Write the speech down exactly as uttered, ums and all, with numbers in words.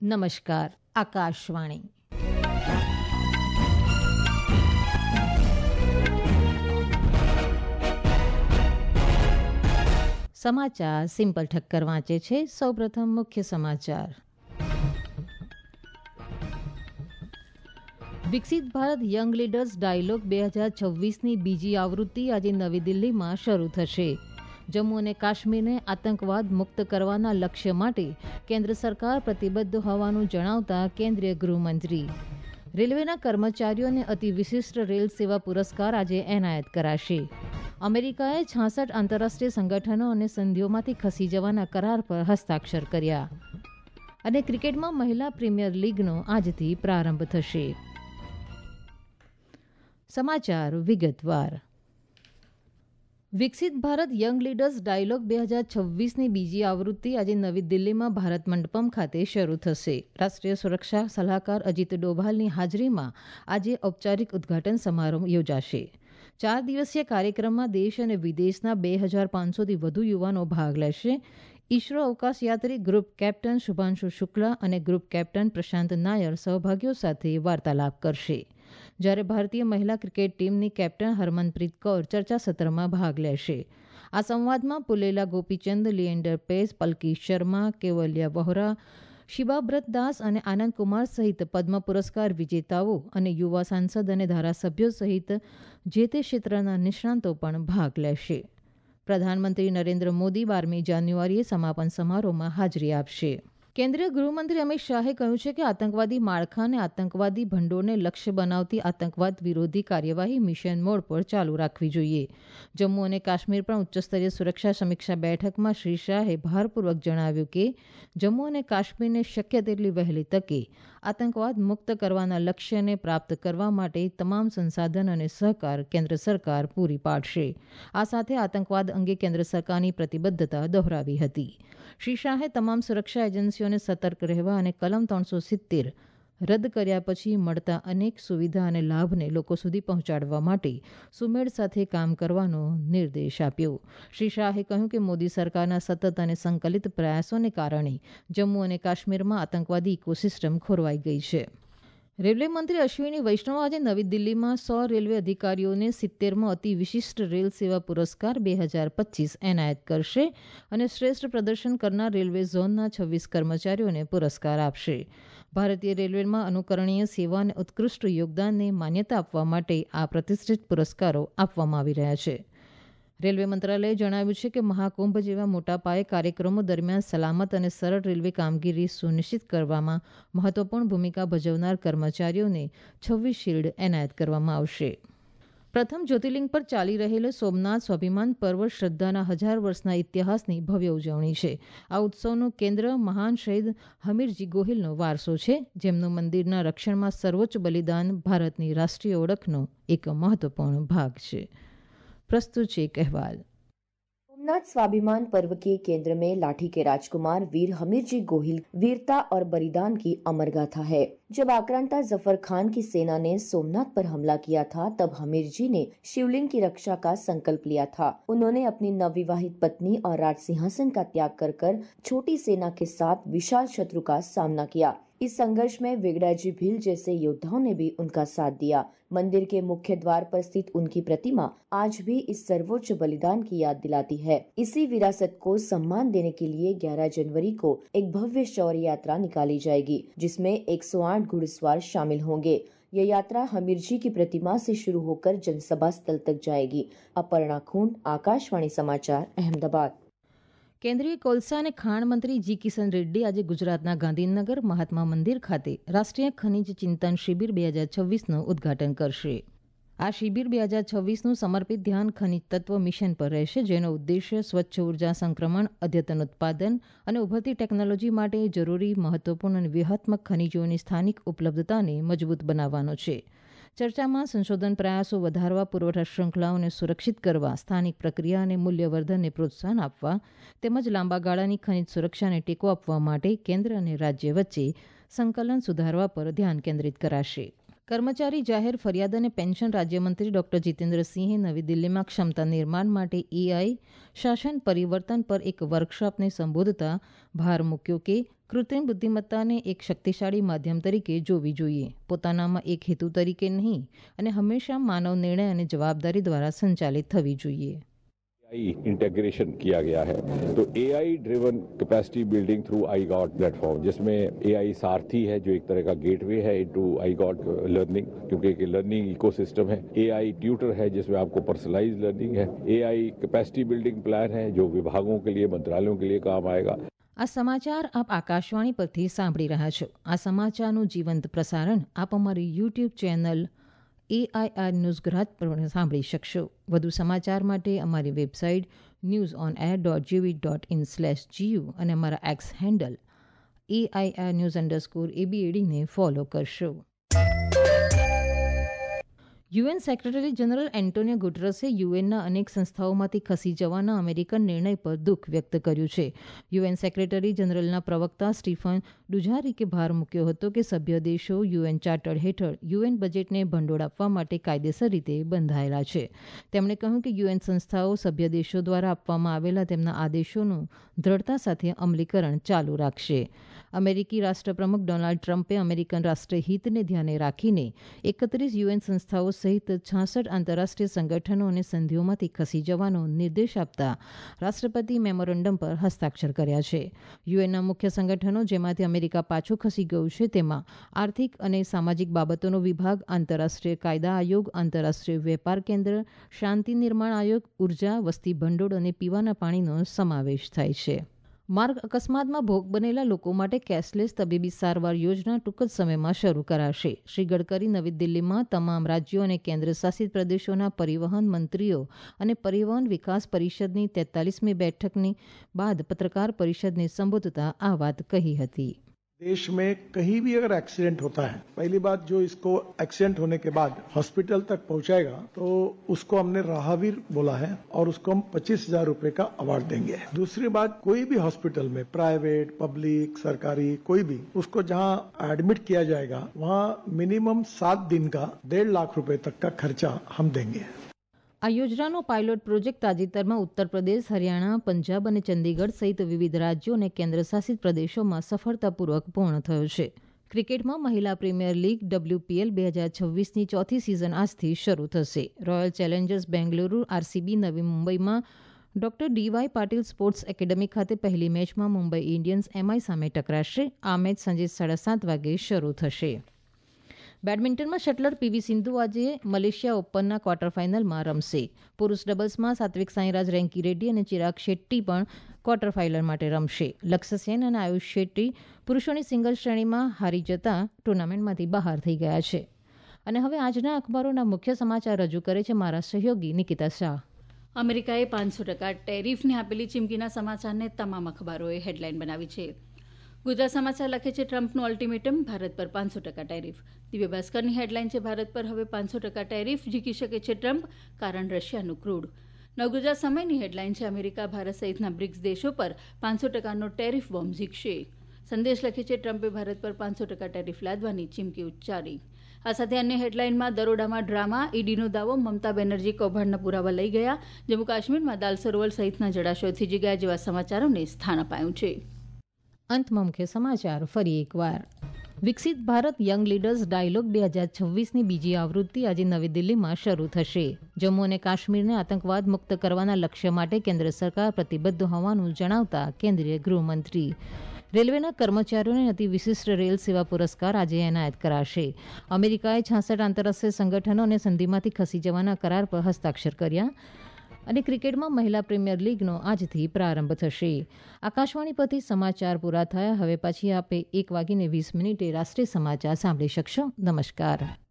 નમસ્કાર. આકાશવાણી. સમાચાર સિમ્પલ ઠક્કર વાંચે છે. સૌપ્રથમ મુખ્ય સમાચાર. વિકસિત ભારત યંગ લીડર્સ ડાયલોગ બે હજાર છવ્વીસની બીજી આવૃત્તિ આજે નવી દિલ્હીમાં શરૂ થશે. જમ્મુ અને કાશ્મીરને આતંકવાદ મુક્ત કરવાના લક્ષ્ય માટે કેન્દ્ર સરકાર પ્રતિબદ્ધ હોવાનું જણાવતા કેન્દ્રીય ગૃહમંત્રી. રેલવેના કર્મચારીઓને અતિ વિશિષ્ટ રેલ સેવા પુરસ્કાર આજે એનાયત કરાશે. અમેરિકાએ છાસઠ આંતરરાષ્ટ્રીય સંગઠનો અને સંધિઓમાંથી ખસી જવાના કરાર પર હસ્તાક્ષર કર્યા. અને ક્રિકેટમાં મહિલા પ્રીમિયર લીગનો આજથી પ્રારંભ થશે. સમાચાર વિગતવાર. વિકસિત ભારત યંગ લીડર્સ ડાયલોગ બે હજાર છવ્વીસની બીજી આવૃત્તિ આજે નવી દિલ્હીમાં ભારત મંડપમ ખાતે શરૂ થશે. રાષ્ટ્રીય સુરક્ષા સલાહકાર અજીત ડોભાલની હાજરીમાં આજે ઔપચારિક ઉદઘાટન સમારોહ યોજાશે. ચાર દિવસીય કાર્યક્રમમાં દેશ અને વિદેશના બે હજાર પાંચસોથી વધુ યુવાનો ભાગ લેશે. ઇસરો અવકાશયાત્રી ગ્રુપ કેપ્ટન શુભાંશુ શુક્લા અને ગ્રુપ કેપ્ટન પ્રશાંત નાયર સહભાગીઓ સાથે વાર્તાલાપ કરશે. જ્યારે ભારતીય મહિલા ક્રિકેટ ટીમની કેપ્ટન હરમનપ્રીત કૌર ચર્ચા સત્રમાં ભાગ લેશે. આ સંવાદમાં પુલેલા ગોપીચંદ, લિએન્ડર પેસ, પલકી શર્મા, કેવલ્યા વહોરા, શિબાબ્રત દાસ અને આનંદ કુમાર સહિત પદ્મ પુરસ્કાર વિજેતાઓ અને યુવા સાંસદ અને ધારાસભ્યો સહિત જે તે ક્ષેત્રના નિષ્ણાંતો પણ ભાગ લેશે. પ્રધાનમંત્રી નરેન્દ્ર મોદી બારમી જાન્યુઆરીએ સમાપન સમારોહમાં હાજરી આપશે. કેન્દ્રીય ગૃહમંત્રી અમિત શાહે કહ્યું છે કે આતંકવાદી માળખા અને આતંકવાદી ભંડોળને લક્ષ્ય બનાવતી આતંકવાદ વિરોધી કાર્યવાહી મિશન મોડ પર ચાલુ રાખવી જોઈએ. જમ્મુ અને કાશ્મીર પણ ઉચ્ચસ્તરીય સુરક્ષા સમીક્ષા બેઠકમાં શ્રી શાહે ભારપૂર્વક જણાવ્યું કે જમ્મુ અને કાશ્મીરને શક્ય તેટલી વહેલી તકે આતંકવાદ મુક્ત કરવાના લક્ષ્યને પ્રાપ્ત કરવા માટે તમામ સંસાધન અને સહકાર કેન્દ્ર સરકાર પૂરી પાડશે. આ સાથે આતંકવાદ અંગે કેન્દ્ર સરકારની પ્રતિબદ્ધતા દોહરાવી હતી. શ્રી શાહે તમામ સુરક્ષા એજન્સીઓને સતર્ક રહેવા અને કલમ ત્રણસો સિત્તેર રદ કર્યા પછી મળતા અનેક સુવિધા અને લાભને લોકો સુધી પહોંચાડવા માટે સુમેળ સાથે કામ કરવાનો નિર્દેશ આપ્યો. શ્રી શાહે કહ્યું કે મોદી સરકારના સતત અને સંકલિત પ્રયાસોને કારણે જમ્મુ અને કાશ્મીરમાં આતંકવાદી ઇકોસિસ્ટમ ખોરવાઈ ગઈ છે. રેલવે મંત્રી અશ્વિની વૈષ્ણવ આજે નવી દિલ્હીમાં સો રેલવે અધિકારીઓને સિત્તેરમો અતિ વિશિષ્ટ રેલ સેવા પુરસ્કાર બે હજાર પચીસ એનાયત કરશે અને શ્રેષ્ઠ પ્રદર્શન કરનાર રેલવે ઝોનના છવ્વીસ કર્મચારીઓને પુરસ્કાર આપશે. ભારતીય રેલવેમાં અનુકરણીય સેવા અને ઉત્કૃષ્ટ યોગદાનને માન્યતા આપવા માટે આ પ્રતિષ્ઠિત પુરસ્કારો આપવામાં આવી રહ્યા છે. રેલવે મંત્રાલયે જણાવ્યું છે કે મહાકુંભ જેવા મોટા પાયે કાર્યક્રમો દરમિયાન સલામત અને સરળ રેલવે કામગીરી સુનિશ્ચિત કરવામાં મહત્વપૂર્ણ ભૂમિકા ભજવનાર કર્મચારીઓને છવ્વીસ શિલ્ડ એનાયત કરવામાં આવશે. પ્રથમ જ્યોતિર્લિંગ પર ચાલી રહેલો સોમનાથ સ્વાભિમાન પર્વ શ્રદ્ધાના હજાર વર્ષના ઇતિહાસની ભવ્ય ઉજવણી છે. આ ઉત્સવનું કેન્દ્ર મહાન શહીદ હમીરજી ગોહિલનો વારસો છે, જેમનું મંદિરના રક્ષણમાં સર્વોચ્ચ બલિદાન ભારતની રાષ્ટ્રીય ઓળખનો એક મહત્વપૂર્ણ ભાગ છે. प्रस्तुत છે एक अहवाल. सोमनाथ स्वाभिमान पर्व के केंद्र में लाठी के राजकुमार वीर हमीरजी गोहिल वीरता और बलिदान की अमर गाथा है. जब आक्रांता जफर खान की सेना ने सोमनाथ पर हमला किया था, तब हमीरजी ने शिवलिंग की रक्षा का संकल्प लिया था. उन्होंने अपनी नवविवाहित पत्नी और राज सिंहासन का त्याग कर कर छोटी सेना के साथ विशाल शत्रु का सामना किया. इस संघर्ष में विगड़ाजी भील जैसे योद्धाओं ने भी उनका साथ दिया. मंदिर के मुख्य द्वार पर स्थित उनकी प्रतिमा आज भी इस सर्वोच्च बलिदान की याद दिलाती है. इसी विरासत को सम्मान देने के लिए ग्यारह जनवरी को एक भव्य शौर्य यात्रा निकाली जाएगी, जिसमें एक सौ आठ घुड़सवार शामिल होंगे. यह यात्रा हमीरजी की प्रतिमा से शुरू होकर जनसभा स्थल तक जाएगी. अपर्णा खूंट, आकाशवाणी समाचार, अहमदाबाद. કેન્દ્રીય કોલસા અને ખાણ મંત્રી જી કિશન રેડ્ડી આજે ગુજરાતના ગાંધીનગર મહાત્મા મંદિર ખાતે રાષ્ટ્રીય ખનિજ ચિંતન શિબિર બે હજાર છવ્વીસનું ઉદઘાટન કરશે. આ શિબિર બે હજાર છવ્વીસનું સમર્પિત ધ્યાન ખનિજ તત્વ મિશન પર રહેશે, જેનો ઉદ્દેશ્ય સ્વચ્છ ઉર્જા સંક્રમણ, અદ્યતન ઉત્પાદન અને ઉભરતી ટેકનોલોજી માટે જરૂરી મહત્વપૂર્ણ અને વ્યૂહાત્મક ખનિજોની સ્થાનિક ઉપલબ્ધતાને મજબૂત બનાવવાનો છે. ચર્ચામાં સંશોધન પ્રયાસો વધારવા, પુરવઠા શૃંખલાઓને સુરક્ષિત કરવા, સ્થાનિક પ્રક્રિયા અને મૂલ્યવર્ધનને પ્રોત્સાહન આપવા તેમજ લાંબા ગાળાની ખનિજ સુરક્ષાને ટેકો આપવા માટે કેન્દ્ર અને રાજ્ય વચ્ચે સંકલન સુધારવા પર ધ્યાન કેન્દ્રિત કરાશે. કર્મચારી જાહેર ફરિયાદ અને પેન્શન રાજ્યમંત્રી ડોક્ટર જીતેન્દ્રસિંહે નવી દિલ્હીમાં ક્ષમતા નિર્માણ માટે એઆઈ શાસન પરિવર્તન પર એક વર્કશોપને સંબોધતા ભાર મૂક્યો કે કૃત્રિમ બુદ્ધિમત્તાને એક શક્તિશાળી માધ્યમ તરીકે જોવી જોઈએ, પોતાનામાં એક હેતુ તરીકે નહીં, અને હંમેશા માનવ નિર્ણય અને જવાબદારી દ્વારા સંચાલિત થવી જોઈએ. एआई इंटीग्रेशन किया गया है, तो AI driven capacity building through iGOT platform, जिसमें एआई सारथी है जो एक तरह का गेटवे है इनटू आई गॉट लर्निंग, क्योंकि एक लर्निंग इकोसिस्टम है. एआई ट्यूटर है जिसमें आपको पर्सनलाइज लर्निंग है. एआई कैपेसिटी बिल्डिंग प्लान है जो विभागों के लिए, मंत्रालयों के लिए काम आएगा. આ સમાચાર આપ આકાશવાણી પરથી સાંભળી રહ્યા છો. આ સમાચારનું જીવંત પ્રસારણ આપ અમારી YouTube channel AIR news Gujarat પર સાંભળી શકશો. વધુ સમાચાર માટે અમારી website news on air dot gov dot in slash GU અને અમારા X handle AIR news underscore એબીએડીને ફોલો કરશો. UN secretary general Antonio Guterres યુએનના અનેક સંસ્થાઓમાંથી ખસી જવાના અમેરિકન નિર્ણય પર દુઃખ વ્યક્ત કર્યું છે. યુએન સેક્રેટરી જનરલના પ્રવક્તા સ્ટીફન ડુજારિકે ભાર મૂક્યો હતો કે સભ્ય દેશો યુએન ચાર્ટર હેઠળ યુએન બજેટને ભંડોળ આપવા માટે કાયદેસર રીતે બંધાયેલા છે. તેમણે કહ્યું કે યુએન સંસ્થાઓ સભ્ય દેશો દ્વારા આપવામાં આવેલા તેમના આદેશોનું દ્રઢતા સાથે અમલીકરણ ચાલુ રાખશે. અમેરિકી રાષ્ટ્રપ્રમુખ ડોનાલ્ડ ટ્રમ્પે અમેરિકન રાષ્ટ્રીય હિતને ધ્યાને રાખીને એકત્રીસ યુએન સંસ્થાઓ સહિત છાસઠ આંતરરાષ્ટ્રીય સંગઠનો અને સંધિઓમાંથી ખસી જવાનો નિર્દેશ આપતા રાષ્ટ્રપતિ મેમોરેન્ડમ પર હસ્તાક્ષર કર્યા છે. યુએનના મુખ્ય સંગઠનો જેમાંથી અમેરિકા પાછું ખસી ગયું છે તેમાં આર્થિક અને સામાજિક બાબતોનો વિભાગ, આંતરરાષ્ટ્રીય કાયદા આયોગ, આંતરરાષ્ટ્રીય વેપાર કેન્દ્ર, શાંતિ નિર્માણ આયોગ, ઉર્જા, વસ્તી ભંડોળ અને પીવાના પાણીનો સમાવેશ થાય છે. માર્ગ અકસ્માતમાં ભોગ બનેલા લોકો માટે કેશલેસ તબીબી સારવાર યોજના ટૂંક જ સમયમાં શરૂ કરાશે. શ્રી ગડકરી નવી દિલ્હીમાં તમામ રાજ્યો અને કેન્દ્ર શાસિત પ્રદેશોના પરિવહન મંત્રીઓ અને પરિવહન વિકાસ પરિષદની તેતાલીસમી બેઠકની બાદ પત્રકાર પરિષદને સંબોધતા આ વાત કહી હતી. देश में कहीं भी अगर एक्सीडेंट होता है, पहली बात जो इसको एक्सीडेंट होने के बाद हॉस्पिटल तक पहुंचाएगा तो उसको हमने राहवीर बोला है और उसको हम पच्चीस हजार रुपए का अवार्ड देंगे. दूसरी बात, कोई भी हॉस्पिटल में प्राइवेट, पब्लिक, सरकारी कोई भी, उसको जहां एडमिट किया जाएगा वहां मिनिमम सात दिन का डेढ़ लाख रुपए तक का खर्चा हम देंगे. આ યોજનાનો પાયલોટ પ્રોજેક્ટ તાજેતરમાં ઉત્તર પ્રદેશ, હરિયાણા, પંજાબ અને ચંદીગઢ સહિત વિવિધ રાજ્યો અને કેન્દ્રશાસિત પ્રદેશોમાં સફળતાપૂર્વક પૂર્ણ થયો છે. ક્રિકેટમાં મહિલા પ્રીમિયર લીગ ડબલ્યુપીએલ બે હજાર છવ્વીસની ચોથી સિઝન આજથી શરૂ થશે. રોયલ ચેલેન્જર્સ બેંગલુરુ આરસીબી નવી મુંબઈમાં doctor DY Patil sports academy ખાતે પહેલી મેચમાં મુંબઈ ઇન્ડિયન્સ એમઆઈ સામે ટકરાશે. આ મેચ સાંજે સાડા સાત વાગે શરૂ થશે. બેડમિન્ટનમાં શટલર પીવી સિંધુ આજે મલેશિયા ઓપનના ક્વાર્ટર ફાઇનલમાં રમશે. પુરુષ ડબલ્સમાં સાત્વિક સાંઈરાજ, રેન્કી રેડ્ડી અને ચિરાગ શેટ્ટી પણ ક્વાર્ટર ફાઇનલ માટે રમશે. લક્ષ્ય સેન અને આયુષ શેટ્ટી પુરુષોની સિંગલ શ્રેણીમાં હારી જતા ટુર્નામેન્ટમાંથી બહાર થઈ ગયા છે. અને હવે આજના અખબારોના મુખ્ય સમાચાર રજૂ કરે છે મારા સહયોગી નિકિતા શાહ. અમેરિકાએ પાંચસો ટકા ટેરિફની આપેલી ચીમકીના સમાચારને તમામ અખબારોએ હેડલાઇન બનાવી છે. ગુજરાત સમાચાર લખે છે ટ્રમ્પનું અલ્ટિમેટમ, ભારત પર પાંચસો ટકા ટેરિફ. દિવ્ય ભાસ્કરની હેડલાઇન છે ભારત પર હવે પાંચસો ટકા ટેરિફ, ઝીકી શકે છે ટ્રમ્પ, કારણ રશિયાનું ક્રૂડ. નવગુજરાત સમયની હેડલાઇન છે અમેરિકા ભારત સહિતના બ્રિક્સ દેશો પર પાંચસો ટકાનો ટેરિફ બોમ્બ ઝીકશે. સંદેશ લખે છે ટ્રમ્પે ભારત પર પાંચસો ટકા ટેરિફ લાદવાની ચીમકી ઉચ્ચારી. આ સાથે અન્ય હેડલાઇનમાં દરોડામાં ડ્રામા, ઈડીનો દાવો, મમતા બેનર્જી કૌભાંડના પુરાવા લઈ ગયા, જમ્મુ કાશ્મીરમાં દાલ સરોવર સહિતના જળાશયો થીજી ગયા જેવા સમાચારોને સ્થાન અપાયું છે. અંતમાં મુખ્ય સમાચાર ફરી એકવાર. વિકસિત ભારત યંગ લીડર્સ ડાયલોગ બે હજાર છવ્વીસની બીજી આવૃત્તિ આજે નવી દિલ્હીમાં શરૂ થશે. જમ્મુ અને કાશ્મીરને આતંકવાદ મુક્ત કરવાના લક્ષ્ય માટે કેન્દ્ર સરકાર પ્રતિબદ્ધ હોવાનું જણાવતા કેન્દ્રીય ગૃહમંત્રી. રેલવેના કર્મચારીઓને અતિ વિશિષ્ટ રેલ સેવા પુરસ્કાર આજે એનાયત કરાશે. અમેરિકાએ છાસઠ આંતરરાષ્ટ્રીય સંગઠનો અને સંધિમાંથી ખસી જવાના કરાર પર હસ્તાક્ષર કર્યા. અને ક્રિકેટમાં મહિલા પ્રીમિયર લીગનો આજથી પ્રારંભ થશે. આકાશવાણી પરથી સમાચાર પૂરા થયા. હવે પછી આપે એક વાગીને વીસ મિનિટે રાષ્ટ્રીય સમાચાર સાંભળી શકશો. નમસ્કાર.